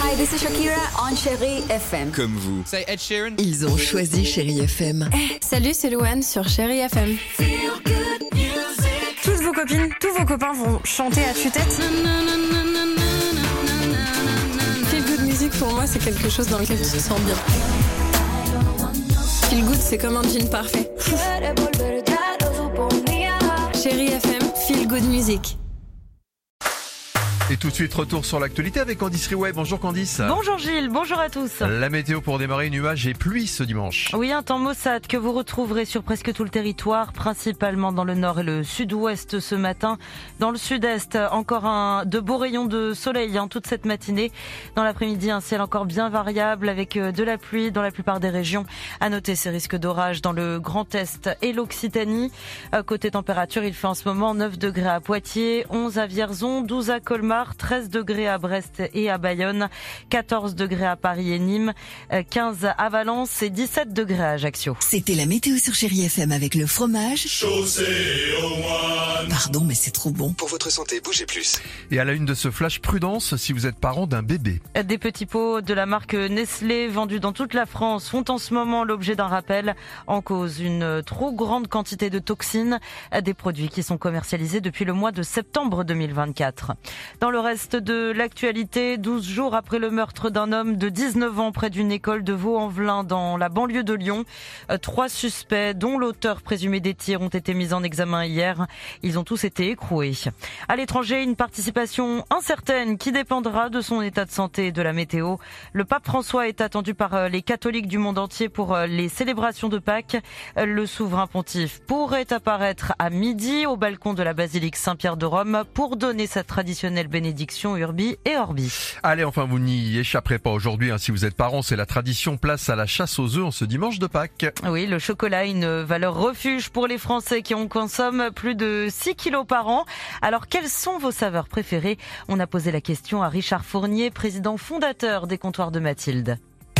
Hi, this is Shakira on Chérie FM. Comme vous. Say Ed Sheeran. Ils ont choisi Chérie FM. Salut, c'est Louane sur Chérie FM. Toutes vos copines, tous vos copains vont chanter à tue-tête. Feel good music pour moi, c'est quelque chose dans lequel tu te sens bien. Feel good, c'est comme un jean parfait. Chérie FM, feel good music. Et tout de suite, retour sur l'actualité avec Candice Riouet. Bonjour Candice. Bonjour Gilles, bonjour à tous. La météo pour démarrer, nuages et pluie ce dimanche. Oui, un temps maussade que vous retrouverez sur presque tout le territoire, principalement dans le nord et le sud-ouest ce matin. Dans le sud-est, encore de beaux rayons de soleil toute cette matinée. Dans l'après-midi, un ciel encore bien variable avec de la pluie dans la plupart des régions. À noter ces risques d'orage dans le Grand Est et l'Occitanie. Côté température, il fait en ce moment 9 degrés à Poitiers, 11 à Vierzon, 12 à Colmar, 13 degrés à Brest et à Bayonne, 14 degrés à Paris et Nîmes, 15 à Valence et 17 degrés à Ajaccio. C'était la météo sur Chérie FM avec le fromage. Chaussée au moine. Pardon, mais c'est trop bon. Pour votre santé, bougez plus. Et à la une de ce flash, prudence si vous êtes parent d'un bébé. Des petits pots de la marque Nestlé vendus dans toute la France font en ce moment l'objet d'un rappel. En cause, une trop grande quantité de toxines, des produits qui sont commercialisés depuis le mois de septembre 2024. Dans le reste de l'actualité, 12 jours après le meurtre d'un homme de 19 ans près d'une école de Vaux-en-Velin dans la banlieue de Lyon, 3 suspects, dont l'auteur présumé des tirs, ont été mis en examen hier. Ils ont tous été écroués. À l'étranger, une participation incertaine qui dépendra de son état de santé et de la météo. Le pape François est attendu par les catholiques du monde entier pour les célébrations de Pâques. Le souverain pontife pourrait apparaître à midi au balcon de la basilique Saint-Pierre de Rome pour donner sa traditionnelle bénédiction Urbi et Orbi. Allez, enfin, vous n'y échapperez pas aujourd'hui. Si vous êtes parents, c'est la tradition. Place à la chasse aux œufs en ce dimanche de Pâques. Oui, le chocolat a une valeur refuge pour les Français qui en consomment plus de 6 kilos par an. Alors, quelles sont vos saveurs préférées ? On a posé la question à Richard Fournier, président fondateur des comptoirs de Mathilde.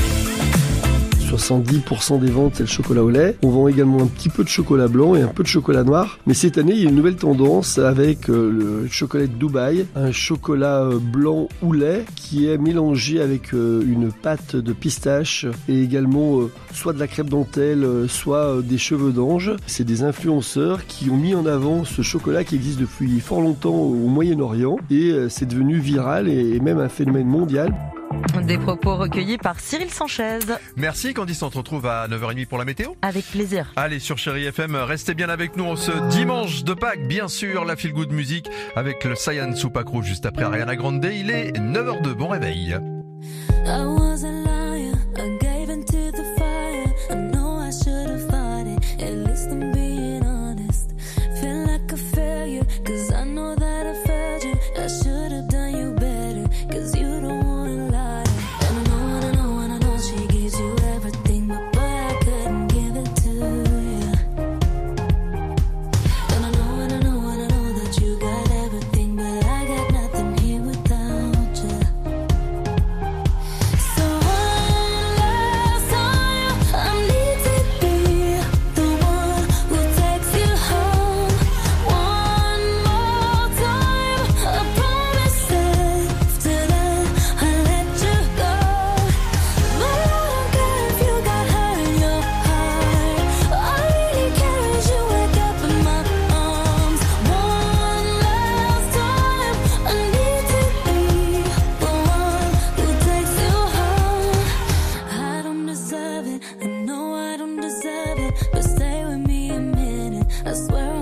70% des ventes, c'est le chocolat au lait. On vend également un petit peu de chocolat blanc et un peu de chocolat noir. Mais cette année, il y a une nouvelle tendance avec le chocolat de Dubaï, un chocolat blanc ou lait qui est mélangé avec une pâte de pistache et également soit de la crêpe dentelle, soit des cheveux d'ange. C'est des influenceurs qui ont mis en avant ce chocolat qui existe depuis fort longtemps au Moyen-Orient et c'est devenu viral et même un phénomène mondial. Des propos recueillis par Cyril Sanchez. Merci Candice, on se retrouve à 9h30 pour la météo. Avec plaisir. Allez, sur Chérie FM, restez bien avec nous en ce dimanche de Pâques. Bien sûr, la Feel Good Music avec le Sayan Supacru juste après Ariana Grande. Il est 9h02, bon réveil. I swear